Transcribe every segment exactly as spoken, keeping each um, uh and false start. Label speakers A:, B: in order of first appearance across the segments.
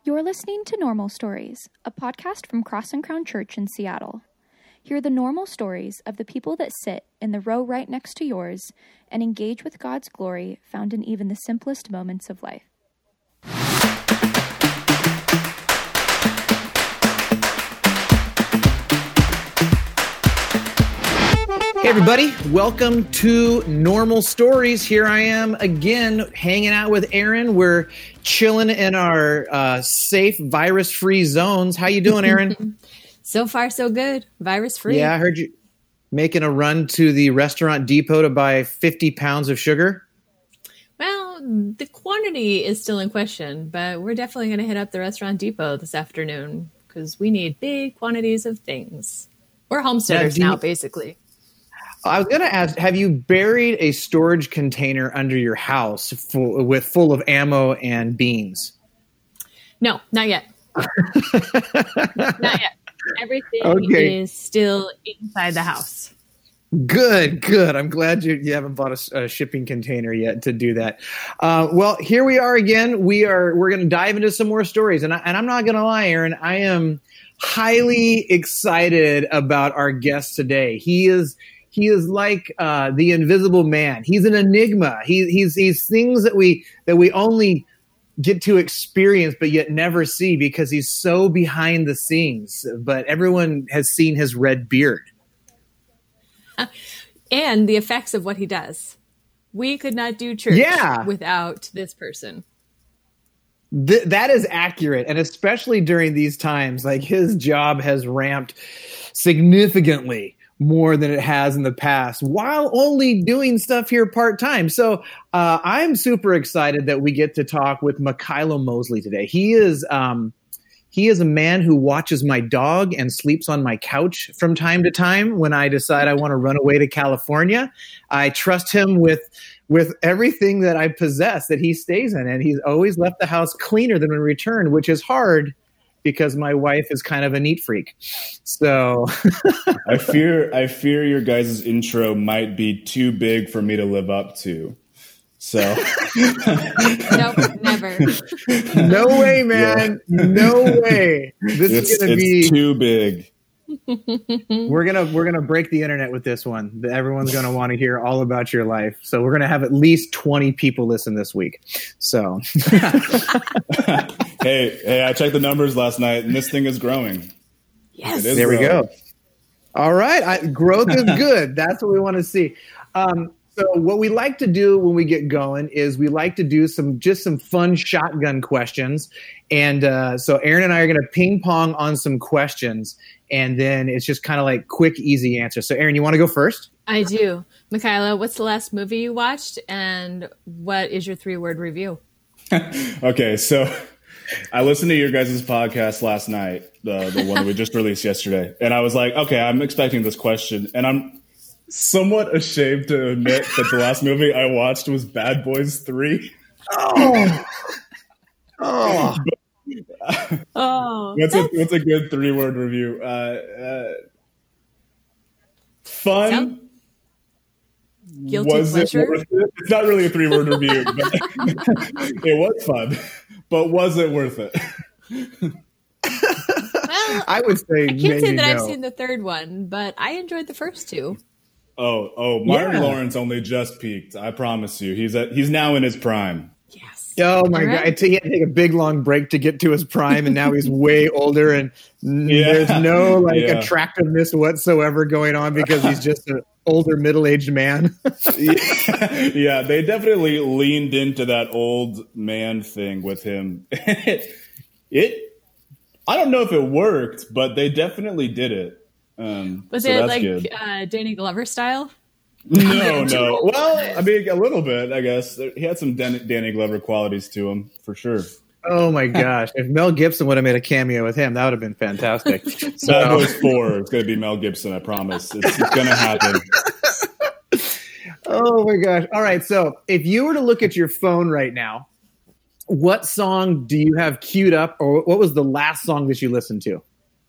A: You're listening to Normal Stories, a podcast from Cross and Crown Church in Seattle. Hear the normal stories of the people that sit in the row right next to yours and engage with God's glory found in even the simplest moments of life.
B: Hey everybody, welcome to Normal Stories. Here I am again hanging out with Aaron. We're chilling in our uh, safe virus-free zones. How you doing, Aaron?
C: So far, so good. Virus-free.
B: Yeah, I heard you making a run to the Restaurant Depot to buy fifty pounds of sugar.
C: Well, the quantity is still in question, but we're definitely going to hit up the Restaurant Depot this afternoon because we need big quantities of things. We're homesteaders now,
B: now
C: you- basically.
B: I was going to ask, have you buried a storage container under your house full, with full of ammo and beans?
C: No, not yet. Not yet. Everything
B: Okay.
C: is still inside the house.
B: Good, good. I'm glad you, you haven't bought a, a shipping container yet to do that. Uh, well, here we are again. We are we're going to dive into some more stories, and I, and I'm not going to lie, Aaron. I am highly excited about our guest today. He is. He is like uh, the Invisible Man. He's an enigma. He, he's he's things that we that we only get to experience, but yet never see because he's so behind the scenes. But everyone has seen his red beard
C: And the effects of what he does. We could not do church
B: Yeah.
C: without this person.
B: Th- that is accurate, and especially during these times, like his job has ramped significantly more than it has in the past, while only doing stuff here part time. So uh, I'm super excited that we get to talk with Mykhailo Mosley today. He is um, he is a man who watches my dog and sleeps on my couch from time to time when I decide I want to run away to California. I trust him with with everything that I possess that he stays in, and he's always left the house cleaner than when returned, which is hard because my wife is kind of a neat freak. So
D: I fear I fear your guys' intro might be too big for me to live up to. So
C: Nope, never.
B: no way, man.
D: Yeah.
B: No way. This
D: it's,
B: is gonna
D: it's
B: be
D: too big.
B: we're gonna we're gonna break the internet with this one. Everyone's gonna want to hear all about your life. So we're gonna have at least twenty people listen this week. So
D: hey, hey, I checked the numbers last night and this thing is growing.
C: Yes.
D: It is
B: there we
D: growing.
B: go. All right. I, growth is good. That's what we want to see. Um, so what we like to do when we get going is we like to do some just some fun shotgun questions. And uh, so Aaron and I are going to ping pong on some questions. And then it's just kind of like quick, easy answers. So Aaron, you want to go first?
C: I do. Mykhailo, what's the last movie you watched? And what is your three-word review?
D: Okay, so I listened to your guys' podcast last night, the the one that we just released yesterday, and I was like, okay, I'm expecting this question, and I'm somewhat ashamed to admit that the last movie I watched was Bad Boys three.
B: Oh, oh.
C: Oh,
D: What's a what's a good three word review? Uh, uh, fun.
C: Sound- guilty
D: was
C: pleasure.
D: it worth it? It's not really a three word review, but it was fun. But was it worth it?
C: Well,
B: I would say
C: I can't
B: maybe
C: say that I've
B: no.
C: seen the third one, but I enjoyed the first two.
D: Oh, oh, Martin
B: Yeah.
D: Lawrence only just peaked. I promise you, he's at he's now in his prime.
C: Yes.
B: Oh my
C: All right.
B: God! He had to take a big long break to get to his prime, and now he's way older, and n-
D: Yeah.
B: there's no like
D: Yeah.
B: attractiveness whatsoever going on because he's just an older middle-aged man.
D: yeah, yeah, they definitely leaned into that old man thing with him. it, it, I don't know if it worked, but they definitely did it. Um,
C: Was
D: so
C: it
D: that's
C: like
D: good.
C: uh, Danny Glover style?
D: No, no. Well, I mean, a little bit, I guess. He had some Dan- Danny Glover qualities to him, for sure.
B: Oh my gosh! If Mel Gibson would have made a cameo with him, that would have been fantastic.
D: Bad
B: So,
D: Boys four, it's going to be Mel Gibson, I promise. It's, it's going to happen.
B: oh my gosh! All right, so if you were to look at your phone right now, what song do you have queued up, or what was the last song that you listened to?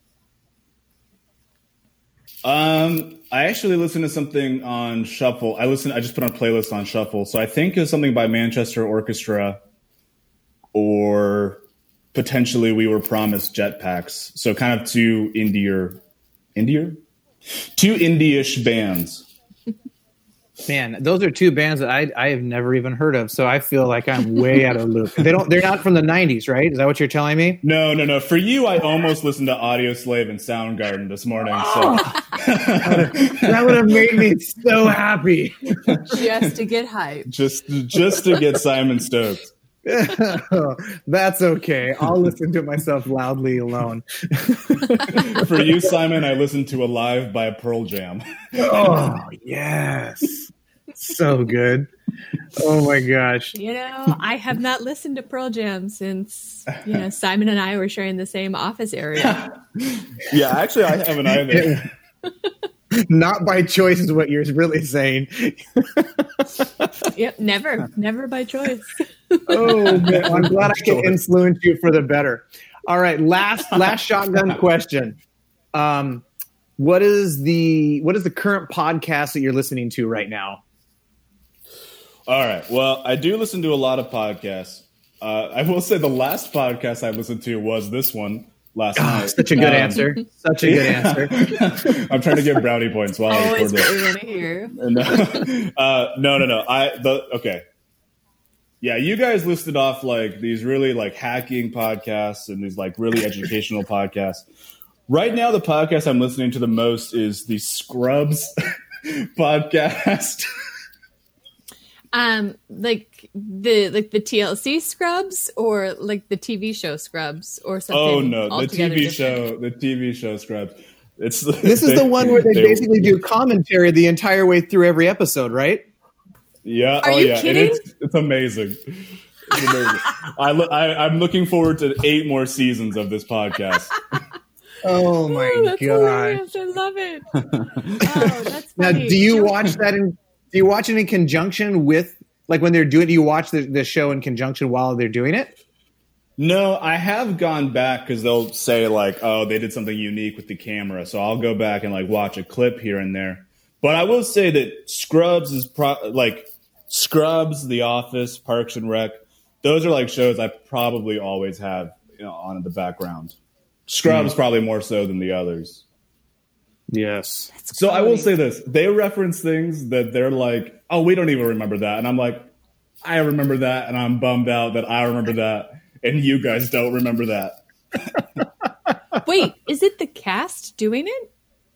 D: Um, I actually listened to something on Shuffle. I listened. I just put on a playlist on Shuffle. So I think it was something by Manchester Orchestra, or potentially we were promised jetpacks. So kind of two indie indie two indie-ish bands.
B: Man, those are two bands that I I have never even heard of, so I feel like I'm way out of the loop. They don't they're not from the nineties, right? Is that what you're telling me?
D: No, no, no. For you, I almost listened to Audio Slave and Soundgarden this morning. So
B: Oh, that would have made me so happy.
C: Just to get hyped.
D: just just to get Simon stoked.
B: That's okay. I'll listen to myself loudly alone.
D: For you, Simon, I listened to Alive by Pearl Jam.
B: Oh, yes. So good. Oh my gosh.
C: You know, I have not listened to Pearl Jam since, you know, Simon and I were sharing the same office area.
D: Yeah, actually, I haven't either.
B: Not by choice is what you're really saying.
C: Yep, never, never by choice.
B: Oh man, I'm glad I can influence you for the better. All right, last last shotgun question. Um, what is the what is the current podcast that you're listening to right now?
D: All right. Well, I do listen to a lot of podcasts. Uh, I will say the last podcast I listened to was this one last
B: Oh,
D: night.
B: such a good
D: Um,
B: answer. Such a good answer.
D: I'm trying to get brownie points while I
C: Always
D: record
C: what
D: this.
C: we want to hear.
D: No, uh, no, no, no. I the okay. Yeah, you guys listed off like these really like hacking podcasts and these like really educational podcasts. Right now, the podcast I'm listening to the most is the Scrubs podcast.
C: Um, like the like the T L C Scrubs, or like the T V show Scrubs, or something.
D: Oh no, the T
C: altogether
D: V
C: different?
D: show, the T V show Scrubs. It's
B: This is
D: they-
B: the one where they,
D: they-
B: basically do commentary the entire way through every episode, right?
D: Yeah,
C: Are
D: oh
C: you
D: yeah,
C: kidding?
D: and it's it's amazing. It's amazing. I, lo- I I'm looking forward to eight more seasons of this podcast.
B: Oh my
C: Oh, that's
B: god!
C: hilarious. I love it. Oh, that's
B: Now,
C: funny.
B: do you
C: Sure.
B: watch that in? Do you watch it in conjunction with, like, when they're doing? Do you watch the, the show in conjunction while they're doing it?
D: No, I have gone back because they'll say like, oh, they did something unique with the camera, so I'll go back and like watch a clip here and there. But I will say that Scrubs is pro- like Scrubs, The Office, Parks and Rec. Those are like shows I probably always have, you know, on in the background. Scrubs probably more so than the others.
B: Yes.
D: So I will say this: they reference things that they're like, "Oh, we don't even remember that," and I'm like, "I remember that," and I'm bummed out that I remember that, and you guys don't remember that.
C: Wait, is it the cast doing it?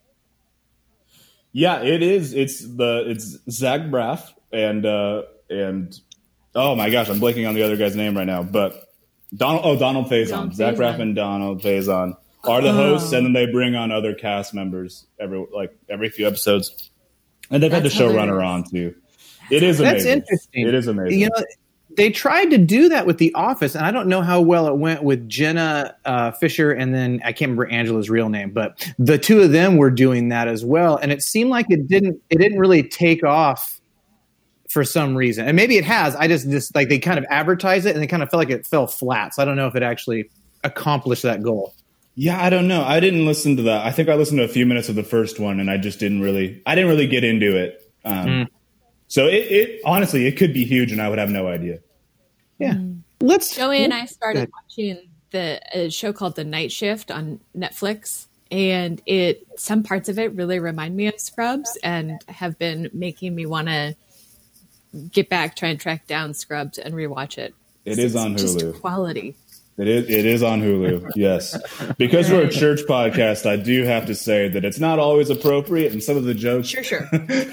D: Yeah, it is. It's the it's Zach Braff and uh, and oh my gosh, I'm blanking on the other guy's name right now, but Donald. Oh, Donald Faison.
C: Donald
D: Zach Braff
C: Faison.
D: and Donald Faison are the hosts, and then they bring on other cast members every like every few episodes, and they've had the
C: That's
D: showrunner
C: hilarious.
D: on too. It is
B: That's
D: amazing.
B: interesting.
D: It is amazing.
B: You know, they tried to do that with The Office, and I don't know how well it went with Jenna uh, Fisher, and then I can't remember Angela's real name, but the two of them were doing that as well, and it seemed like it didn't. It didn't really take off for some reason, and maybe it has. I just just like they kind of advertised it, and they kind of felt like it fell flat. So I don't know if it actually accomplished that goal.
D: Yeah, I don't know. I didn't listen to that. I think I listened to a few minutes of the first one, and I just didn't really. I didn't really get into it. Um,
B: Mm.
D: So it, it honestly, it could be huge, and I would have no idea.
B: Yeah, let's.
C: Joey and I started
B: Good.
C: watching the a show called The Night Shift on Netflix, and it some parts of it really remind me of Scrubs, and have been making me want to get back, try and track down Scrubs and rewatch it.
D: It is on
C: It's just
D: Hulu.
C: quality.
D: It is. It is on Hulu. Yes, because we're a church podcast, I do have to say that it's not always appropriate, and some of the jokes.
C: Sure, sure.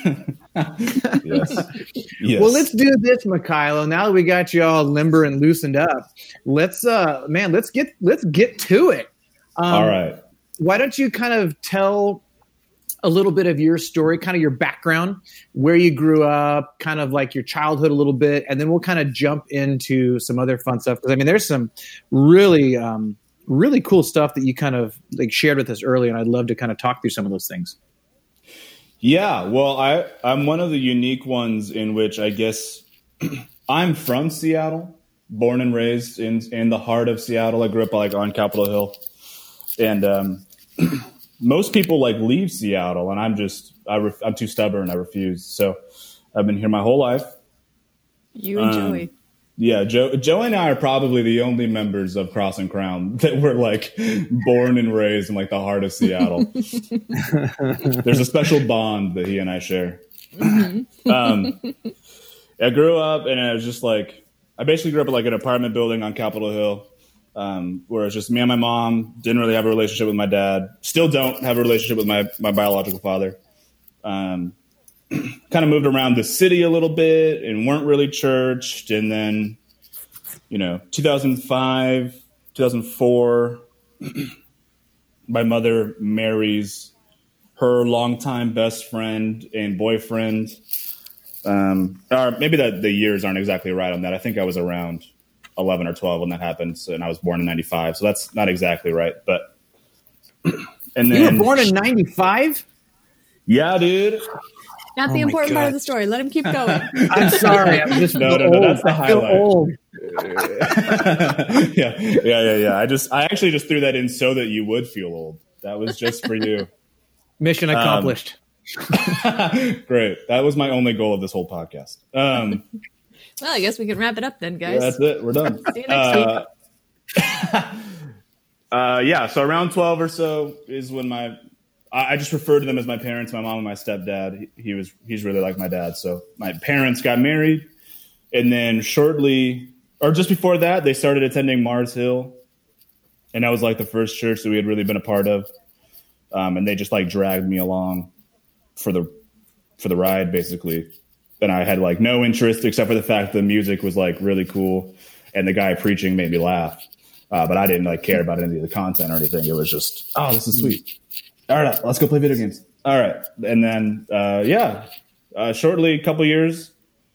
D: Yes. Yes.
B: Well, let's do this, Mikhailo. Now that we got you all limber and loosened up, let's, uh, man, let's get let's get to it. Um,
D: All right.
B: Why don't you kind of tell a little bit of your story, kind of your background, where you grew up, kind of like your childhood a little bit, and then we'll kind of jump into some other fun stuff. Because I mean, there's some really, um, really cool stuff that you kind of like shared with us earlier, and I'd love to kind of talk through some of those things.
D: Yeah, well, I, I'm one of the unique ones in which I guess I'm from Seattle, born and raised in in the heart of Seattle. I grew up like on Capitol Hill, and um, most people like leave Seattle, and I'm just I ref, I'm too stubborn. I refuse. So I've been here my whole life.
C: You and
D: Um,
C: Joey.
D: Yeah, Joe, Joe and I are probably the only members of Cross and Crown that were like born and raised in like the heart of Seattle. There's a special bond that he and I share. Mm-hmm. um, I grew up and I was just like, I basically grew up in like an apartment building on Capitol Hill, um, where it's just me and my mom. Didn't really have a relationship with my dad. Still don't have a relationship with my my biological father. Um, kind of moved around the city a little bit and weren't really churched. And then, you know, two thousand five, two thousand four, my mother marries her longtime best friend and boyfriend. Um, or maybe that the years aren't exactly right on that. I think I was around eleven or twelve when that happened. So, and I was born in ninety-five. So that's not exactly right. But, and then
B: you were born in ninety-five?
D: Yeah, dude.
C: Not the oh important part of the story. Let him keep going.
B: I'm sorry. I'm just
D: no, no,
B: old.
D: no. That's the
B: I feel
D: highlight.
B: Old.
D: yeah, yeah, yeah, yeah. I just, I actually just threw that in so that you would feel old. That was just for you.
B: Mission accomplished.
D: Um, great. That was my only goal of this whole podcast. Um,
C: well, I guess we can wrap it up then, guys.
D: Yeah, that's it. We're done.
C: See you next
D: uh,
C: week.
D: uh, yeah. So around twelve or so is when my. I just refer to them as my parents, my mom and my stepdad. He, he was, he's really like my dad. So my parents got married, and then shortly, or just before that, they started attending Mars Hill. And that was like the first church that we had really been a part of. Um, and they just like dragged me along for the, for the ride basically. And I had like no interest except for the fact the music was like really cool. And the guy preaching made me laugh. Uh, but I didn't like care about any of the content or anything. It was just, oh, this is sweet. All right, let's go play video games. All right. And then, uh, yeah, uh, shortly, a couple years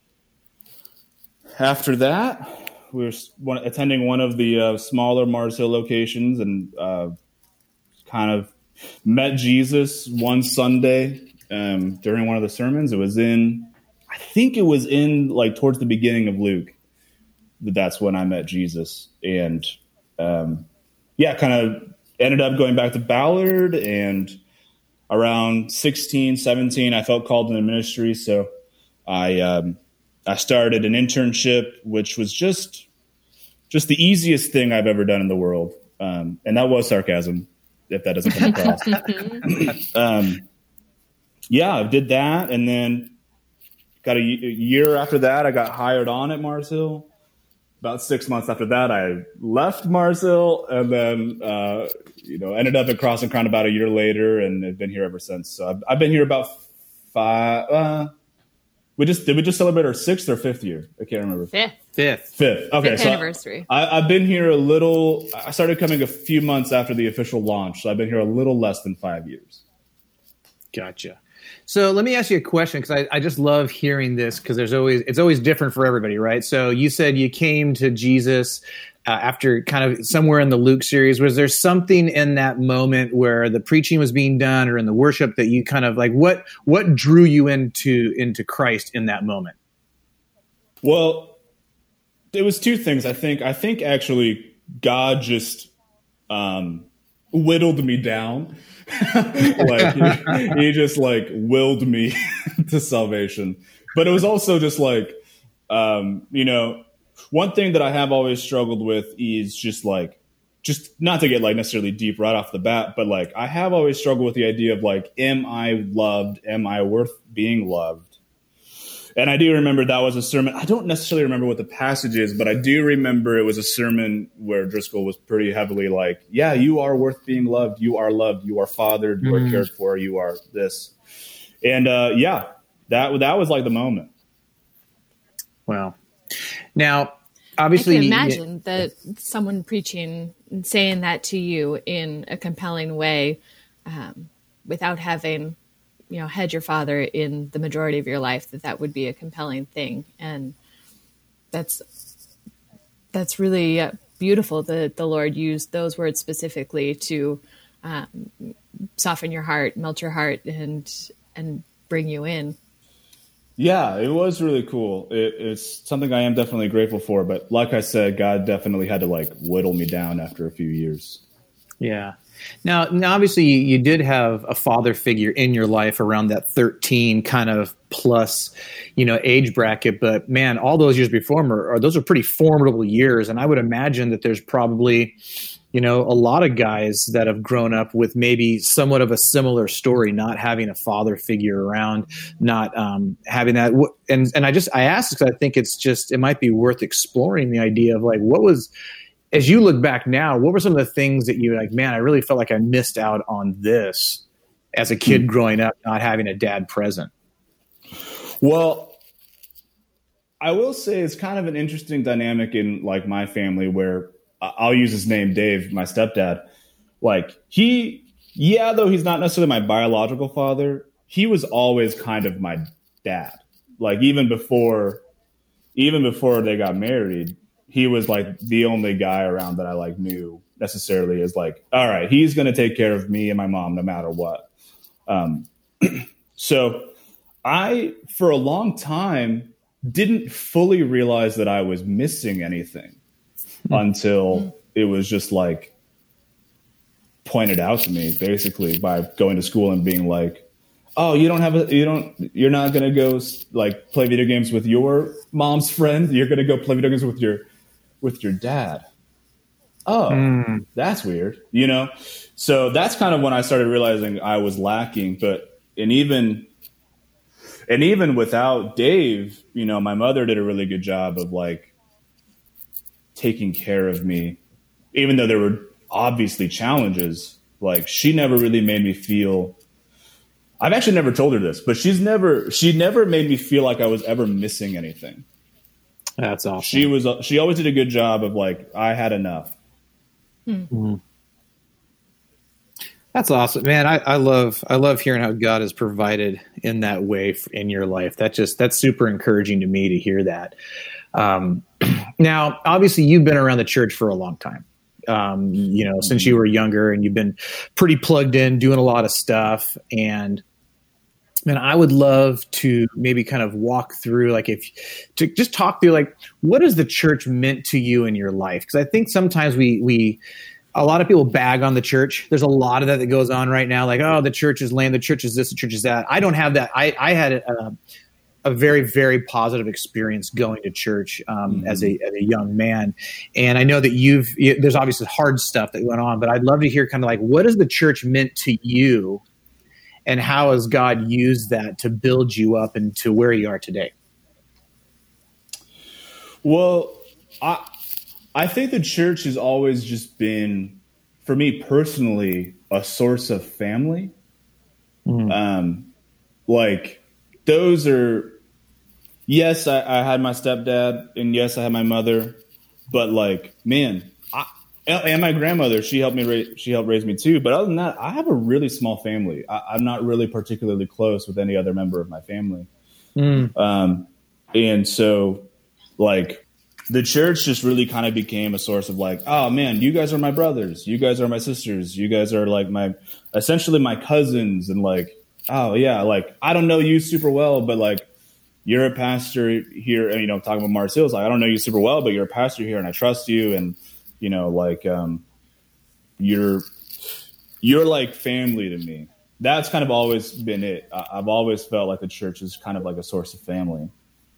D: after that, we were one, attending one of the uh, smaller Mars Hill locations and uh, kind of met Jesus one Sunday um, during one of the sermons. It was in, I think it was in like towards the beginning of Luke. That's when I met Jesus. And um, yeah, kind of ended up going back to Ballard, and around sixteen, seventeen, I felt called into ministry. So I, um, I started an internship, which was just, just the easiest thing I've ever done in the world. Um, and that was sarcasm, if that doesn't come across. um, yeah, I did that. And then got a, a year after that, I got hired on at Mars Hill. About six months after that, I left Mars Hill, and then uh, you know ended up at Cross and Crown about a year later, and have been here ever since. So I've, I've been here about five. Uh, we just did we just celebrate our sixth or fifth year? I can't remember.
C: Fifth.
B: Fifth.
D: Fifth. Okay.
C: Fifth
D: so
C: anniversary.
D: I, I've been here a little. I started coming a few months after the official launch, so I've been here a little less than five years.
B: Gotcha. So let me ask you a question, because I, I just love hearing this, because there's always it's always different for everybody, right? So you said you came to Jesus uh, after kind of somewhere in the Luke series. Was there something in that moment where the preaching was being done or in the worship that you kind of like, what what drew you into into Christ in that moment?
D: Well, it was two things. I think I think actually God just um, whittled me down. like he, he just like willed me to salvation. But it was also just like, um, you know, one thing that I have always struggled with is just like, just not to get like necessarily deep right off the bat, but like I have always struggled with the idea of like, am I loved? Am I worth being loved? And I do remember that was a sermon. I don't necessarily remember what the passage is, but I do remember it was a sermon where Driscoll was pretty heavily like, yeah, you are worth being loved. You are loved. You are fathered. You mm. are cared for. You are this. And uh, yeah, that that was like the moment.
B: Wow. Now, obviously,
C: I can imagine you, that someone preaching and saying that to you in a compelling way um, without having, you know, had your father in the majority of your life, that that would be a compelling thing. And that's, that's really uh, beautiful that the Lord used those words specifically to um, soften your heart, melt your heart, and, and bring you in.
D: Yeah, it was really cool. It, it's something I am definitely grateful for. But like I said, God definitely had to like whittle me down after a few years.
B: Yeah. Now, now obviously, you, you did have a father figure in your life around that thirteen kind of plus, you know, age bracket. But man, all those years before, are, those are pretty formidable years. And I would imagine that there's probably, you know, a lot of guys that have grown up with maybe somewhat of a similar story, not having a father figure around, not um, having that. And and I just I asked because I think it's just it might be worth exploring the idea of like what was. As you look back now, what were some of the things that you were like, man, I really felt like I missed out on this as a kid growing up, not having a dad present?
D: Well, I will say it's kind of an interesting dynamic in like my family where I'll use his name, Dave, my stepdad. Like he, yeah, though he's not necessarily my biological father, he was always kind of my dad. Like even before, even before they got married, he was like the only guy around that I like knew necessarily as like, all right, he's going to take care of me and my mom no matter what. Um, so I, for a long time, didn't fully realize that I was missing anything mm-hmm. until it was just like pointed out to me basically by going to school and being like, oh, you don't have a, you don't, you're not going to go like play video games with your mom's friend. You're going to go play video games with your, with your dad. Oh, mm. that's weird. You know? So that's kind of when I started realizing I was lacking, but, and even, and even without Dave, you know, my mother did a really good job of like taking care of me, even though there were obviously challenges. Like she never really made me feel, I've actually never told her this, but she's never, she never made me feel like I was ever missing anything.
B: That's awesome.
D: She was. She always did a good job of like I had enough.
B: Mm-hmm. That's awesome, man. I, I love. I love hearing how God has provided in that way in your life. That just that's super encouraging to me to hear that. Um, now, obviously, you've been around the church for a long time. Um, you know, since you were younger, and you've been pretty plugged in, doing a lot of stuff, and. Man, I would love to maybe kind of walk through, like if to just talk through, like what has the church meant to you in your life? Because I think sometimes we we a lot of people bag on the church. There's a lot of that that goes on right now, like oh, the church is lame, the church is this, the church is that. I don't have that. I I had a, a very very positive experience going to church um, mm-hmm. as a as a young man, and I know that you've there's obviously hard stuff that went on, but I'd love to hear kind of like what has the church meant to you. And how has God used that to build you up into where you are today?
D: Well, I I think the church has always just been, for me personally, a source of family. Mm. Um, like those are, yes, I, I had my stepdad, and yes, I had my mother, but like, man. And my grandmother, she helped me. Raise, she helped raise me too. But other than that, I have a really small family. I, I'm not really particularly close with any other member of my family. Mm. Um, and so, like, the church just really kind of became a source of like, oh man, you guys are my brothers. You guys are my sisters. You guys are like my, essentially my cousins. And like, oh yeah, like I don't know you super well, but like you're a pastor here. And, you know, talking about Mars Hills, like I don't know you super well, but you're a pastor here, and I trust you. And you know, like, um, you're, you're like family to me. That's kind of always been it. I, I've always felt like the church is kind of like a source of family.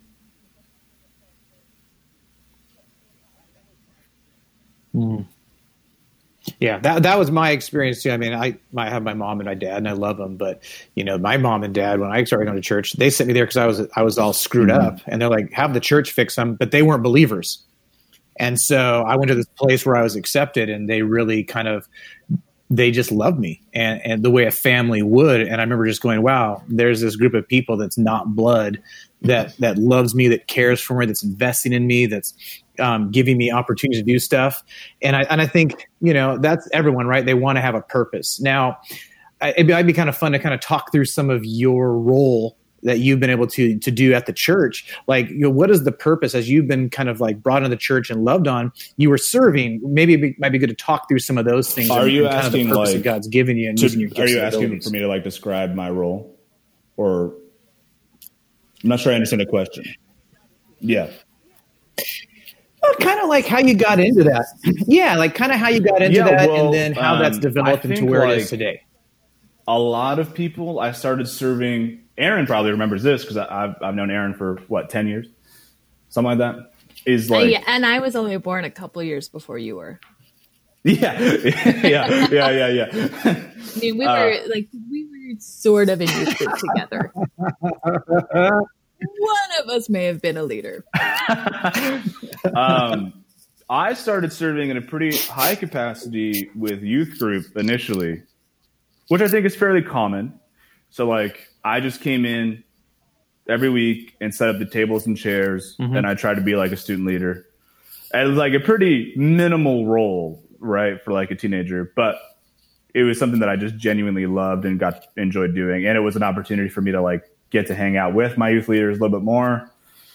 B: Mm. Yeah, that that was my experience too. I mean, I, I have my mom and my dad, and I love them. But you know, my mom and dad, when I started going to church, they sent me there because I was I was all screwed mm-hmm. up, and they're like, have the church fix them, but they weren't believers. And so I went to this place where I was accepted, and they really kind of, they just loved me and, and the way a family would. And I remember just going, wow, there's this group of people that's not blood that, that loves me, that cares for me, that's investing in me, that's um, giving me opportunities to do stuff. And I, and I think, you know, that's everyone, right? They want to have a purpose. Now, it'd be, it'd be kind of fun to kind of talk through some of your role that you've been able to to do at the church. Like, you know, what is the purpose as you've been kind of like brought into the church and loved on? You were serving. Maybe it might be good to talk through some of those things.
D: Are
B: and,
D: you
B: and kind
D: asking
B: of the purpose
D: like
B: that God's given you? And
D: to,
B: using your gifts
D: are you
B: and
D: asking
B: abilities?
D: for me to like describe my role, or I'm not sure I understand the question. Yeah.
B: Well, kind of like how you got into that. Yeah, like kind of how you got into
D: Yeah,
B: that,
D: well,
B: and then how
D: um,
B: that's developed
D: I
B: into
D: think,
B: where it
D: like,
B: is today.
D: A lot of people, I started serving. Aaron probably remembers this because I've I've known Aaron for what ten years, something like that. Is like,
C: Uh, yeah, and I was only born a couple years before you were.
D: yeah, yeah, yeah, yeah, yeah.
C: I mean, we
D: Uh,
C: were like we were sort of in youth group together. One of us may have been a leader.
D: um, I started serving in a pretty high capacity with youth group initially, which I think is fairly common. So, like, I just came in every week and set up the tables and chairs,
B: Mm-hmm.
D: and I tried to be like a student leader. And it was like a pretty minimal role, right, for like a teenager, but it was something that I just genuinely loved and got enjoyed doing, and it was an opportunity for me to like get to hang out with my youth leaders a little bit more,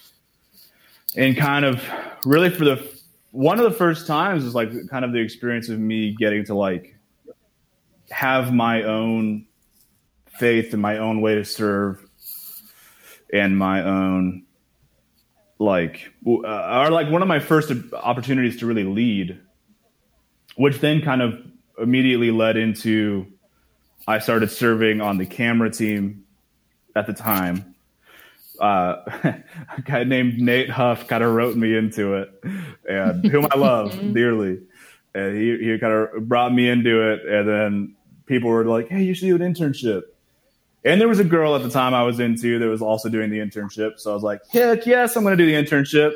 D: and kind of really for the one of the first times is like kind of the experience of me getting to like have my own faith and my own way to serve and my own like uh, or like one of my first opportunities to really lead, which then kind of immediately led into I started serving on the camera team at the time. Uh, a guy named Nate Huff kind of wrote me into it, and whom I love dearly. And he, he kind of brought me into it, and then people were like, "Hey, you should do an internship." And there was a girl at the time I was into that was also doing the internship. So I was like, heck yes, I'm going to do the internship.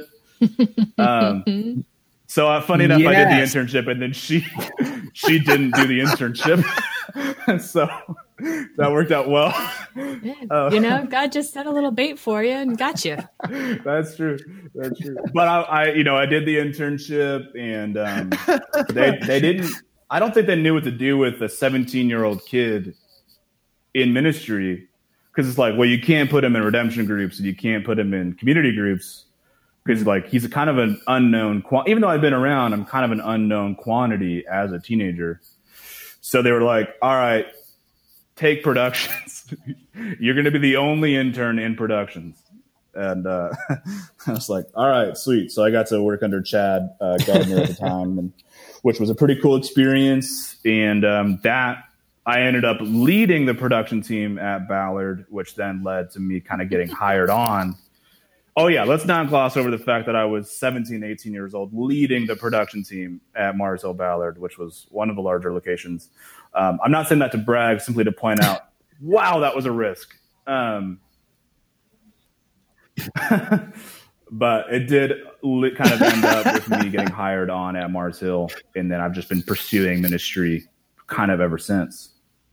D: um, so uh, funny enough,
B: Yes.
D: I did the internship, and then she she didn't do the internship. So that worked out well. Uh,
C: You know, God just set a little bait for you and got you.
D: That's true. That's true. But I, I, you know, I did the internship, and um, they they didn't. I don't think they knew what to do with a seventeen year old kid in ministry, because it's like, well, you can't put him in redemption groups and you can't put him in community groups because like he's a kind of an unknown. Even though I've been around, I'm kind of an unknown quantity as a teenager. So they were like, all right, take productions. You're going to be the only intern in productions. And uh, I was like, all right, sweet. So I got to work under Chad uh, Gardner at the time, and, which was a pretty cool experience. And um, that I ended up leading the production team at Ballard, which then led to me kind of getting hired on. Oh, yeah, let's not gloss over the fact that I was seventeen, eighteen years old leading the production team at Mars Hill Ballard, which was one of the larger locations. Um, I'm not saying that to brag, simply to point out, wow, that was a risk. Um, but it did li- kind of end up with me getting hired on at Mars Hill, and then I've just been pursuing ministry kind of ever since.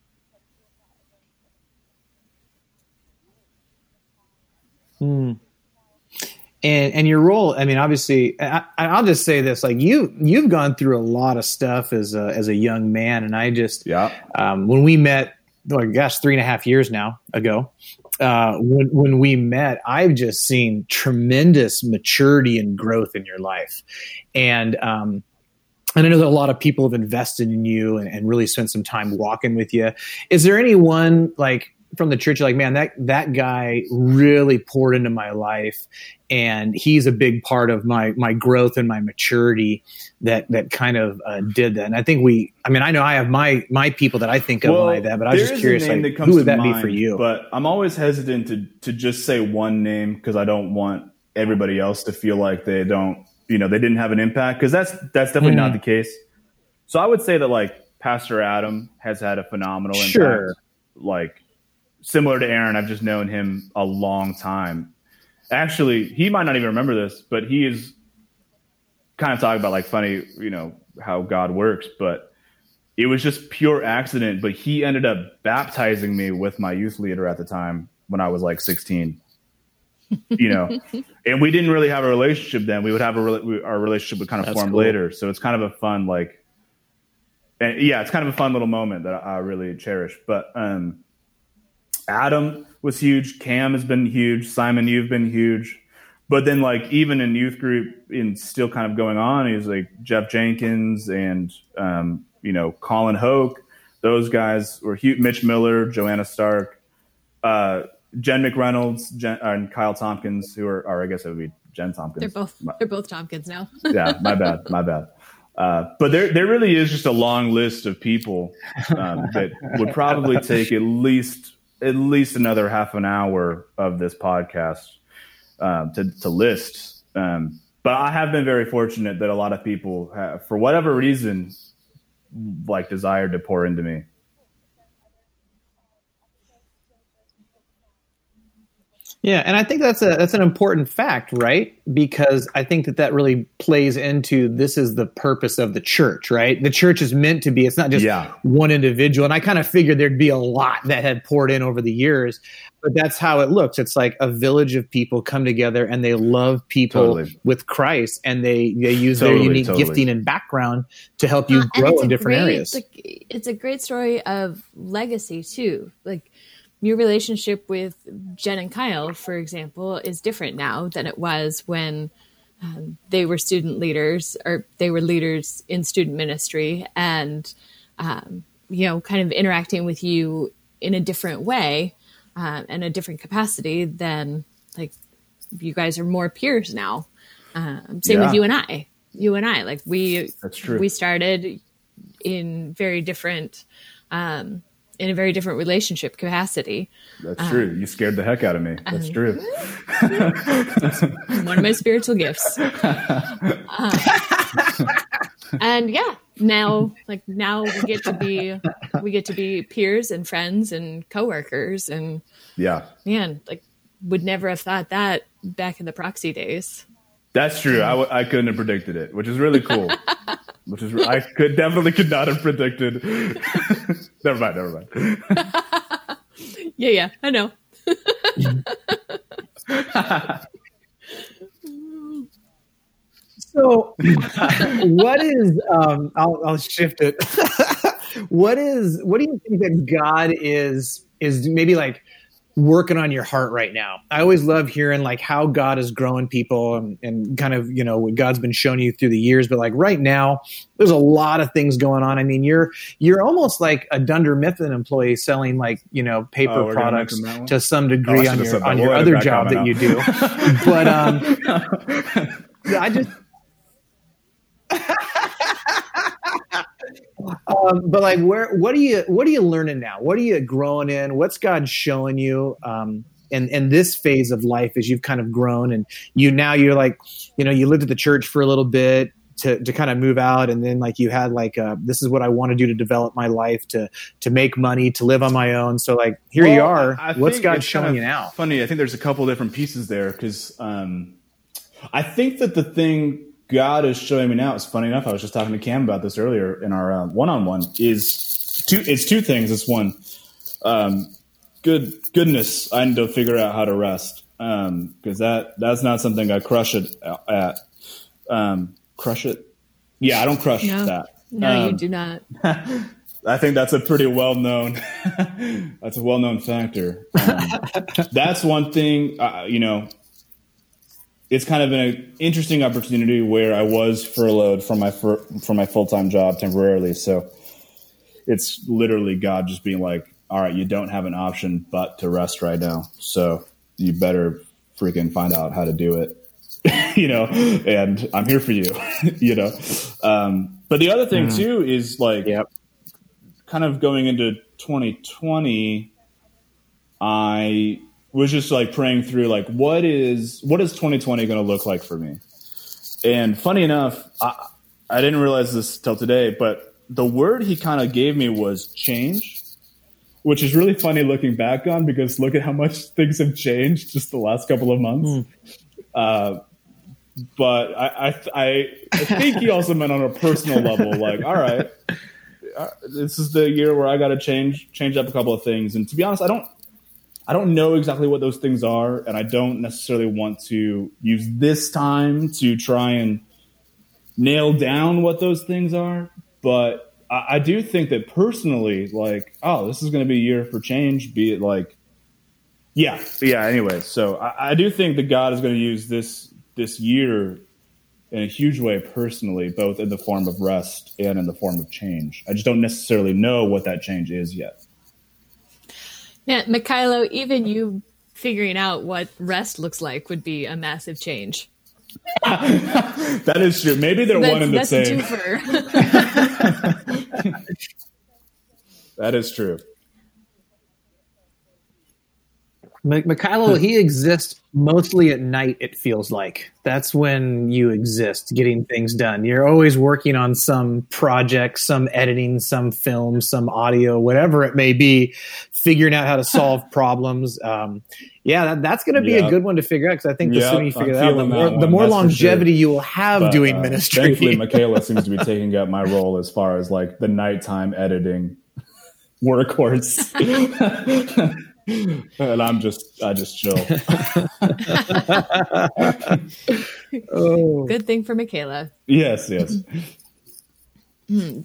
B: Hmm. And and your role, I mean, obviously, I, I'll just say this: like you, you've gone through a lot of stuff as a as a young man, and I just,
D: Yeah.
B: um, when we met, oh gosh, three and a half years now ago, uh, when when we met, I've just seen tremendous maturity and growth in your life, and um, and I know that a lot of people have invested in you and, and really spent some time walking with you. Is there anyone like from the church, like, man, that, that guy really poured into my life, and he's a big part of my, my growth and my maturity that, that kind of uh, did that. And I think we, I mean, I know I have my, my people that I think of
D: Well,
B: like that, but I was
D: there
B: just
D: is a
B: curious,
D: name
B: like,
D: that comes
B: who would
D: to
B: that
D: mind,
B: be for you?
D: But I'm always hesitant to, to just say one name because I don't want everybody else to feel like they don't, you know, they didn't have an impact, because that's, that's definitely
B: Mm-hmm.
D: not the case. So I would say that like Pastor Adam has had a phenomenal impact.
B: Sure.
D: Like, similar to Aaron, I've just known him a long time. Actually, he might not even remember this, but he is kind of talking about like funny, you know, how God works, but it was just pure accident. But he ended up baptizing me with my youth leader at the time when I was like sixteen, you know, and we didn't really have a relationship then. We would have a, re- our relationship would kind of
B: That's
D: form
B: cool.
D: later. So it's kind of a fun, like, and yeah, it's kind of a fun little moment that I really cherish. But, um, Adam was huge. Cam has been huge. Simon, you've been huge. But then, like, even in youth group, in still kind of going on, he's like Jeff Jenkins and, um, you know, Colin Hoke. Those guys were huge. Mitch Miller, Joanna Stark, uh, Jen McReynolds, Jen, uh, and Kyle Tompkins, who are, are, I guess it would be Jen Tompkins.
C: They're both
D: my,
C: they're both Tompkins now.
D: yeah, my bad, my bad. Uh, but there there really is just a long list of people um, that would probably take at least at least another half an hour of this podcast um, to to list. Um, but I have been very fortunate that a lot of people have, for whatever reason, like desired to pour into me.
B: Yeah, and I think that's a that's an important fact, right? Because I think that that really plays into this is the purpose of the church, right? The church is meant to be. It's not just
D: yeah.
B: one individual. And I kind of figured there'd be a lot that had poured in over the years, but that's how it looks. It's like a village of people come together and they love people totally. with Christ, and they they use totally, their unique totally. gifting and background to help you uh, grow in different
C: great,
B: areas.
C: Like, it's a great story of legacy too. Like, your relationship with Jen and Kyle, for example, is different now than it was when um, they were student leaders, or they were leaders in student ministry, and um, you know, kind of interacting with you in a different way uh, and a different capacity than, like, you guys are more peers now. Um, same yeah. with you and I. You and I, like we
D: That's true.
C: we started in very different. Um, in a very different relationship capacity.
D: That's um, true. You scared the heck out of me. That's um, true.
C: One of my spiritual gifts. Uh, and yeah, now, like now we get to be, we get to be peers and friends and coworkers, and
D: yeah,
C: man, like would never have thought that back in the Proxy days.
D: That's true. I, w- I couldn't have predicted it, which is really cool. Which is I could definitely could not have predicted. never mind. Never mind.
C: yeah, yeah, I know.
B: So, what is? Um, I'll, I'll shift it. what is? What do you think that God is? Is maybe like working on your heart right now? I always love hearing like how God is growing people and, and kind of, you know, what God's been showing you through the years. But like right now, there's a lot of things going on. I mean, you're you're almost like a Dunder Mifflin employee selling like, you know, paper oh, products to some degree oh, on your on your we'll other job that out. you do. But um, I just. Um, but like, where, what are you, what are you learning now? What are you growing in? What's God showing you, um, in, in this phase of life as you've kind of grown and you, now you're like, you know, you lived at the church for a little bit to, to kind of move out. And then like you had like, uh, this is what I want to do to develop my life, to, to make money, to live on my own. So like, here well, you are. I, I What's God showing kind of you now?
D: Funny. I think there's a couple different pieces there. Cause, um, I think that the thing God is showing me now, it's funny enough, I was just talking to Cam about this earlier in our uh, one-on-one, is two, it's two things. It's one, um, good goodness, I need to figure out how to rest. Um, cause that, that's not something I crush it at. Um, crush it. Yeah. I don't crush
C: no,
D: that.
C: No, um, you do not.
D: I think that's a pretty well-known, that's a well-known factor. Um, that's one thing, uh, you know, it's kind of an interesting opportunity where I was furloughed from my fir- from my full-time job temporarily. So it's literally God just being like, all right, you don't have an option but to rest right now. So you better freaking find out how to do it, you know, and I'm here for you, you know. Um, but the other thing, mm. too, is like yep. kind of going into twenty twenty, I was just like praying through like, what is, what is twenty twenty going to look like for me? And funny enough, I, I didn't realize this till today, but the word he kind of gave me was change, which is really funny looking back on, because look at how much things have changed just the last couple of months. Mm. Uh, but I, I, I, I think he also meant on a personal level, like, all right, uh, this is the year where I got to change, change up a couple of things. And to be honest, I don't, I don't know exactly what those things are, and I don't necessarily want to use this time to try and nail down what those things are. But I, I do think that personally, like, oh, this is going to be a year for change, be it like, yeah, yeah, anyway. So I, I do think that God is going to use this this year in a huge way personally, both in the form of rest and in the form of change. I just don't necessarily know what that change is yet.
C: Yeah, Mikhailo, even you figuring out what rest looks like would be a massive change.
D: That is true. Maybe they're
C: that's,
D: one and the
C: that's
D: same. That is true.
B: Mikhailo, he exists mostly at night, it feels like. That's when you exist, getting things done. You're always working on some project, some editing, some film, some audio, whatever it may be, figuring out how to solve problems. Um, yeah, that, that's going to be
D: yep.
B: a good one to figure out, because I think the
D: yep,
B: sooner you figure
D: I'm
B: that out, the more,
D: one,
B: the more longevity
D: sure.
B: you will have
D: but,
B: doing
D: uh,
B: ministry.
D: Thankfully, Michaela seems to be taking up my role as far as like the nighttime editing workhorse. And I'm just, I just chill.
B: Oh.
C: Good thing for Michaela.
D: Yes, yes.
C: Hmm.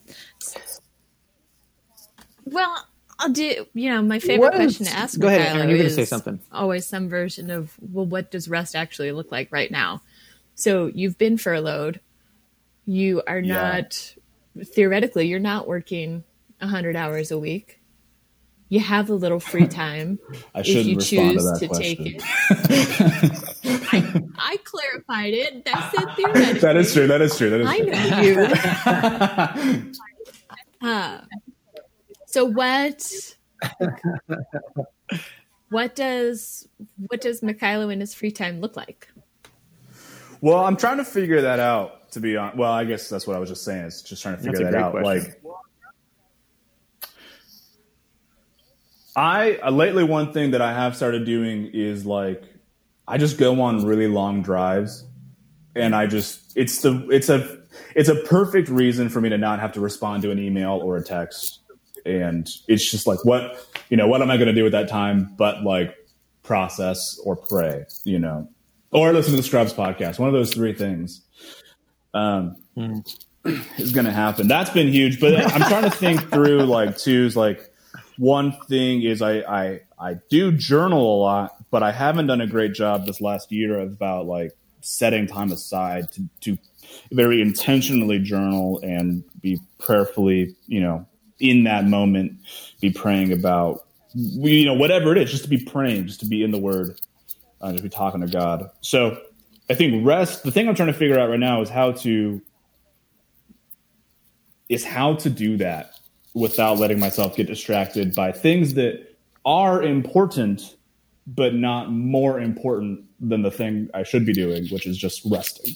C: Well, I'll do, you know, my favorite
B: What
C: question
B: is-
C: to ask
B: go ahead,
C: Michaela
B: Aaron, you're gonna
C: is
B: say something.
C: always some version of, well, what does rest actually look like right now? So you've been furloughed. You are
D: Yeah.
C: not, theoretically, you're not working one hundred hours a week. You have a little free time
D: I
C: if
D: shouldn't
C: you
D: respond to
C: choose
D: that
C: to
D: question.
C: take it. I, I clarified it. That's it theoretically.
D: That is true. That is true. That is
C: I
D: true.
C: know you. uh, so what? What does what does Mikhailo in his free time look like?
D: Well, I'm trying to figure that out, to be honest. Well, I guess that's what I was just saying. Is just trying to figure
B: That's a
D: that
B: great
D: out.
B: question.
D: Like, I uh, lately, one thing that I have started doing is like, I just go on really long drives, and I just it's the it's a it's a perfect reason for me to not have to respond to an email or a text, and it's just like, what you know, what am I going to do with that time? But like, process or pray, you know, or listen to the Scrubs podcast. One of those three things um, mm. is going to happen. That's been huge. But I'm trying to think through like two's like. One thing is I, I I do journal a lot, but I haven't done a great job this last year about like setting time aside to, to very intentionally journal and be prayerfully, you know, in that moment, be praying about, you know, whatever it is, just to be praying, just to be in the Word, uh, just be talking to God. So I think rest, the thing I'm trying to figure out right now is how to, is how to do that without letting myself get distracted by things that are important, but not more important than the thing I should be doing, which is just resting.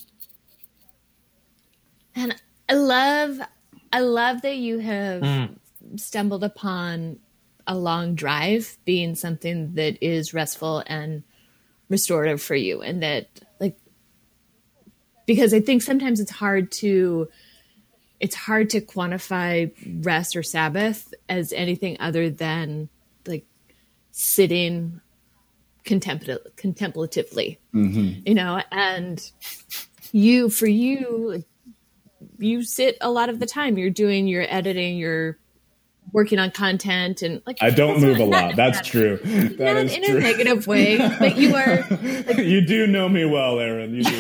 C: And I love, I love that you have mm. stumbled upon a long drive being something that is restful and restorative for you. And that, like, because I think sometimes it's hard to, it's hard to quantify rest or Sabbath as anything other than like sitting contempl- contemplatively, mm-hmm. you know, and you, for you, you sit a lot of the time. You're doing your editing, you're working on content, and like
D: I don't move
C: not,
D: a lot. That's
C: not,
D: true. That
C: not
D: is
C: in
D: true.
C: a negative way, but you are. Like,
D: you do know me well, Aaron. You do.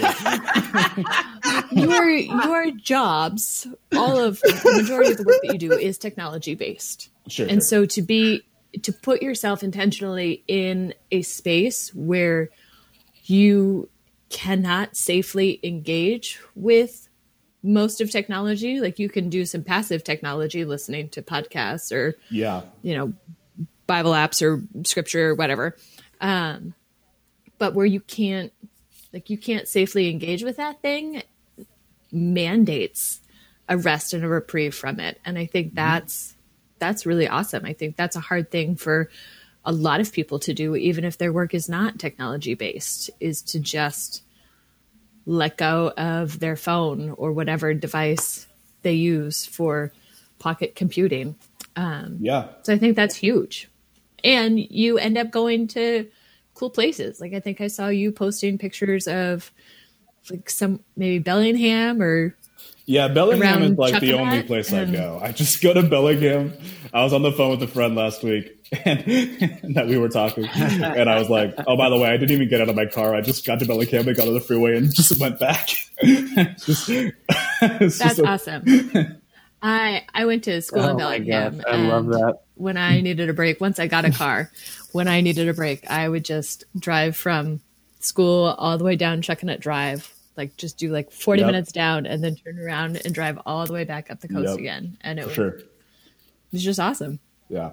C: your your jobs, all of the majority of the work that you do is technology based,
D: sure.
C: And
D: sure.
C: so to be to put yourself intentionally in a space where you cannot safely engage with most of technology, like you can do some passive technology, listening to podcasts or
D: yeah,
C: you know, Bible apps or scripture or whatever, um, but where you can't, like, you can't safely engage with that thing, mandates a rest and a reprieve from it. And I think that's that's really awesome. I think that's a hard thing for a lot of people to do, even if their work is not technology based, is to just let go of their phone or whatever device they use for pocket computing. Um,
D: yeah.
C: So I think that's huge. And you end up going to cool places. Like I think I saw you posting pictures of like some maybe Bellingham or
D: yeah, Bellingham is like the
C: Chuckanut
D: only place
C: and...
D: I go. I just go to Bellingham. I was on the phone with a friend last week and, and that we were talking, and I was like, "Oh, by the way, I didn't even get out of my car. I just got to Bellingham and got on the freeway and just went back." just,
C: That's
D: just a...
C: awesome. I I went to school
B: oh
C: in Bellingham.
B: God, I love that.
C: When I needed a break, once I got a car, when I needed a break, I would just drive from school all the way down Chuckanut Drive Like just do like forty
D: Yep.
C: minutes down and then turn around and drive all the way back up the coast
D: Yep.
C: again. And it
D: For
C: was,
D: sure.
C: it was just awesome.
D: Yeah.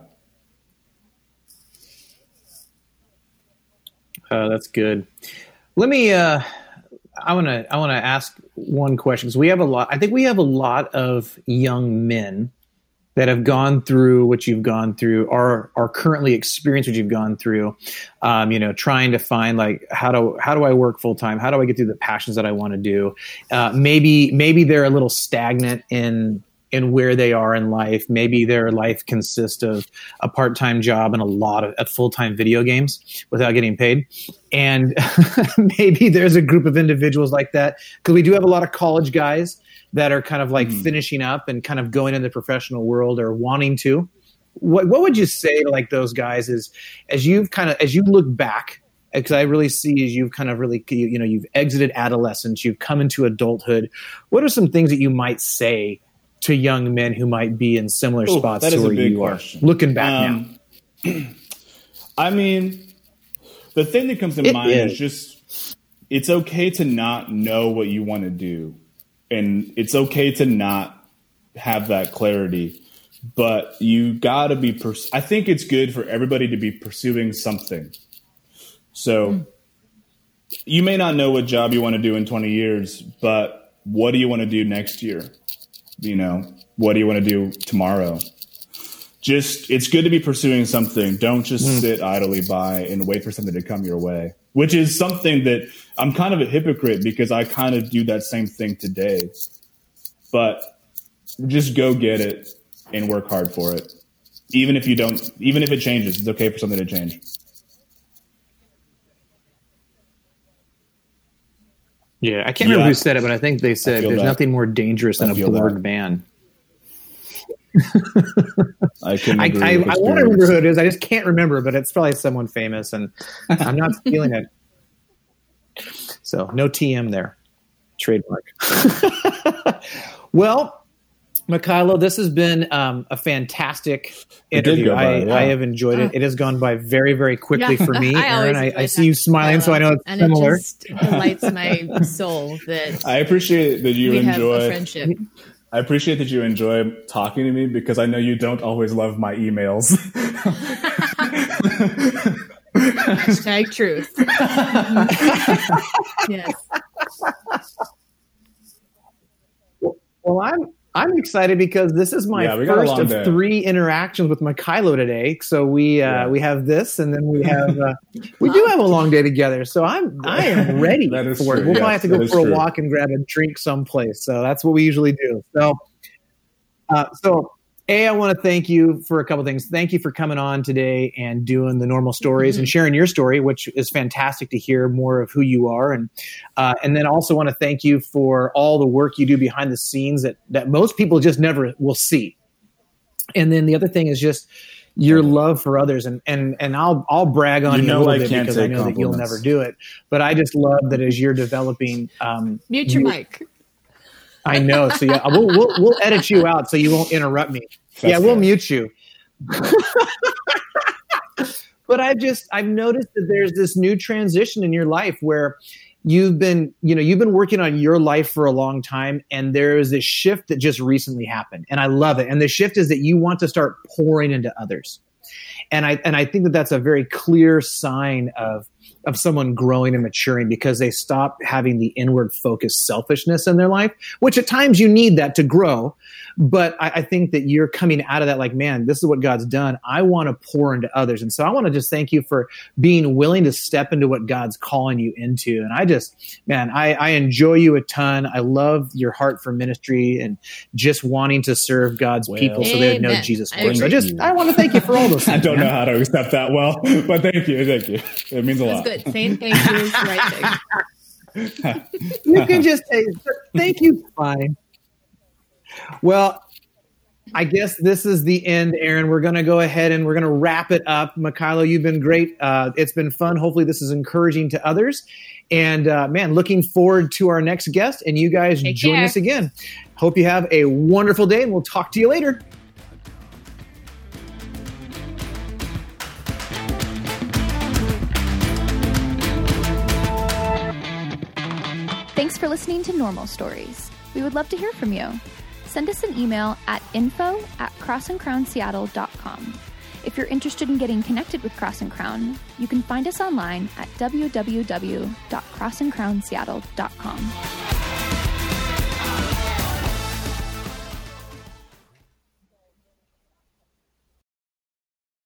B: Uh, that's good. Let me. Uh, I want to. I want to ask one question because we have a lot. I think we have a lot of young men that have gone through what you've gone through, or are currently experiencing what you've gone through. Um, you know, trying to find like how do how do I work full time? How do I get through the passions that I want to do? Uh, maybe maybe they're a little stagnant in. in where they are in life. Maybe their life consists of a part-time job and a lot of, of full-time video games without getting paid. And maybe there's a group of individuals like that, because we do have a lot of college guys that are kind of like mm. finishing up and kind of going into the professional world or wanting to. What, what would you say to like those guys is, as you've kind of, as you look back, because I really see as you've kind of really, you, you know, you've exited adolescence, you've come into adulthood. What are some things that you might say to young men who might be in similar
D: Ooh,
B: spots
D: that
B: to
D: is a
B: where
D: big
B: you
D: question.
B: are? Looking back
D: Um,
B: now.
D: I mean, the thing that comes to
B: It
D: mind
B: is.
D: is just it's okay to not know what you want to do. And it's okay to not have that clarity. But you got to be pers- – I think it's good for everybody to be pursuing something. So mm. you may not know what job you want to do in twenty years, but what do you want to do next year? You know, what do you want to do tomorrow? Just, it's good to be pursuing something. Don't just mm. sit idly by and wait for something to come your way, which is something that I'm kind of a hypocrite because I kind of do that same thing today. But just go get it and work hard for it. Even if you don't, even if it changes, it's okay for something to change.
B: Yeah, I can't
D: Yeah.
B: remember who said it, but I think they said there's
D: that.
B: nothing more dangerous than
D: I
B: a
D: feel
B: bored
D: that.
B: man.
D: I can
B: I,
D: agree
B: I,
D: with
B: I want to remember
D: experience.
B: who it is. I just can't remember, but it's probably someone famous, and I'm not feeling it. So no T M there. Trademark. Well, Mykhailo, this has been um, a fantastic
D: It did
B: interview.
D: go by,
B: I,
D: yeah.
B: I have enjoyed it. It has gone by very, very quickly
C: Yeah.
B: for me.
C: I always
B: Aaron, I,
C: enjoy
B: I see you
C: talking to
B: smiling, so I know it's
C: and
B: similar.
C: it just delights my soul that
D: I appreciate that you
C: we have a
D: enjoy.
C: friendship.
D: I appreciate that you enjoy talking to me because I know you don't always love my emails.
C: Hashtag truth. Yes.
B: Well, I'm I'm excited because this is my
D: Yeah, we got a
B: first
D: long
B: of
D: day.
B: three interactions with Mykhailo today. So we uh,
D: Yeah.
B: we have this, and then we have uh, we do have a long day together. So I'm I am ready
D: That is
B: for it.
D: true,
B: We'll
D: yes,
B: probably have to
D: that
B: go
D: is
B: for a
D: true.
B: walk and grab a drink someplace. So that's what we usually do. So, uh, so A, I want to thank you for a couple things. Thank you for coming on today and doing the normal stories
C: Mm-hmm.
B: and sharing your story, which is fantastic to hear more of who you are. And uh, and then also want to thank you for all the work you do behind the scenes that, that most people just never will see. And then the other thing is just your love for others. And and and I'll I'll brag on
D: You
B: you,
D: know
B: a little
D: I
B: bit
D: can't
B: because I
D: take
B: know that you'll
D: compliments.
B: never do it. But I just love that as you're developing um,
C: Mute your
B: you-
C: mic.
B: I know. So yeah, we'll, we'll we'll edit you out so you won't interrupt me.
D: That's
B: yeah, we'll
D: fair.
B: mute you. But I've just I've noticed that there's this new transition in your life where you've been, you know, you've been working on your life for a long time, and there is this shift that just recently happened, and I love it. And the shift is that you want to start pouring into others, and I and I think that that's a very clear sign of of someone growing and maturing because they stop having the inward focused selfishness in their life, which at times you need that to grow. But I, I think that you're coming out of that like, man, this is what God's done. I want to pour into others. And so I want to just thank you for being willing to step into what God's calling you into. And I just, man, I, I enjoy you a ton. I love your heart for ministry and just wanting to serve God's
D: Well,
B: people so they would know
C: amen.
B: Jesus
C: I
B: first. So I
C: agree.
B: just, I want to thank you for all those
D: I
B: things.
D: don't know
B: man.
D: how to accept that well, but thank you, thank you. It means a
C: That's
D: lot.
C: good. Saying thank you is the right thing.
B: You can just say, thank you, fine. Well, I guess this is the end, Aaron. We're going to go ahead and we're going to wrap it up. Mykhailo, you've been great. Uh, it's been fun. Hopefully this is encouraging to others. And uh, man, looking forward to our next guest and you guys
C: Take
B: join
C: care.
B: us again. Hope you have a wonderful day and we'll talk to you later.
A: Thanks Thanks for listening to Normal Stories. We would love to hear from you. Send us an email at info at crossandcrownseattle dot com. If you're interested in getting connected with Cross and Crown, you can find us online at w w w dot cross and crown seattle dot com.